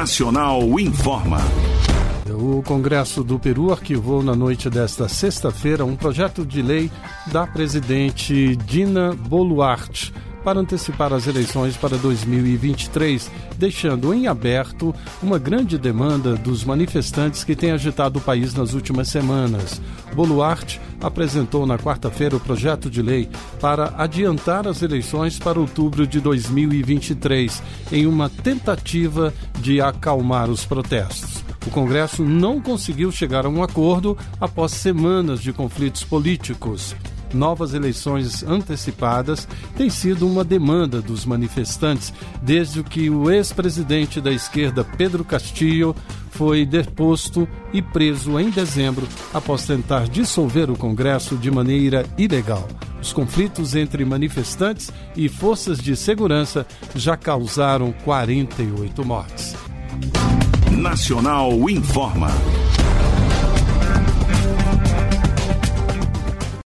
Nacional informa. O Congresso do Peru arquivou na noite desta sexta-feira um projeto de lei da presidente Dina Boluarte para antecipar as eleições para 2023, deixando em aberto uma grande demanda dos manifestantes que têm agitado o país nas últimas semanas. Boluarte apresentou na quarta-feira o projeto de lei para adiantar as eleições para outubro de 2023, em uma tentativa de acalmar os protestos. O Congresso não conseguiu chegar a um acordo após semanas de conflitos políticos. Novas eleições antecipadas têm sido uma demanda dos manifestantes desde que o ex-presidente da esquerda, Pedro Castillo, foi deposto e preso em dezembro após tentar dissolver o Congresso de maneira ilegal. Os conflitos entre manifestantes e forças de segurança já causaram 48 mortes. Nacional informa.